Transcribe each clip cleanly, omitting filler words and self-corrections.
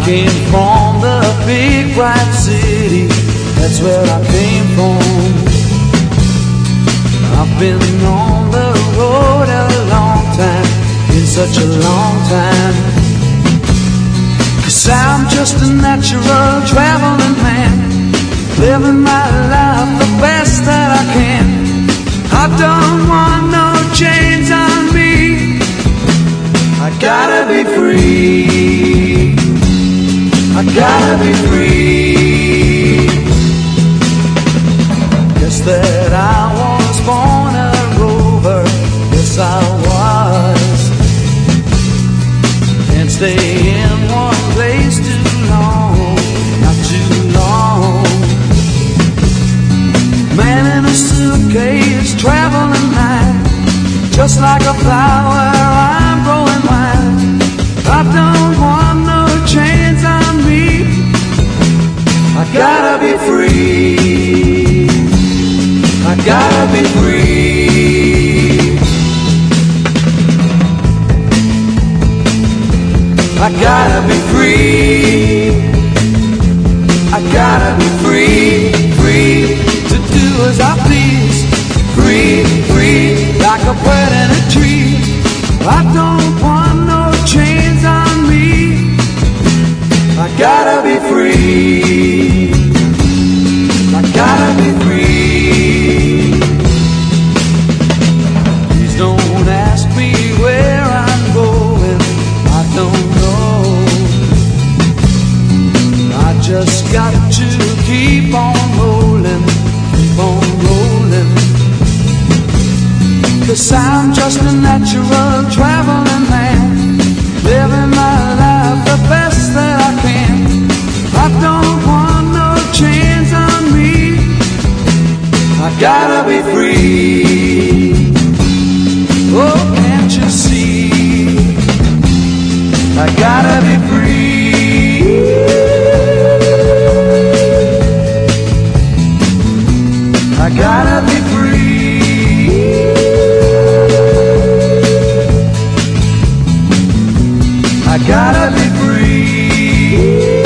came from the big bright city, that's where I came from. I've been on the road a long time, been such a long time. 'Cause I'm just a natural traveling man, living my life the best that I can. I don't want no chains on me, I gotta be free, I gotta be free. Guess that I was born a rover, yes I was. Can't stay in one place too long, not too long. Man in a suitcase, traveling high, just like a flower I'm growing wild. I don't want no chains on me, I gotta be free, I gotta be free, I gotta be free, I gotta be free, free to do as I please, free, free like a bird in a tree. I don't want no chains on me, I gotta be free, I gotta be free. Please don't ask me where I'm going, I don't know. I just got to keep on rolling, keep on rolling. 'Cause I'm just a natural traveling man, living my life the best that I can. I don't want no chains on me, I gotta be free. Oh, can't you see, I gotta be free, I gotta be free, I gotta be free,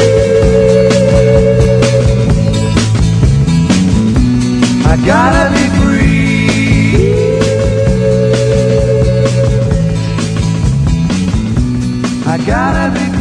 I gotta be free, I gotta be free.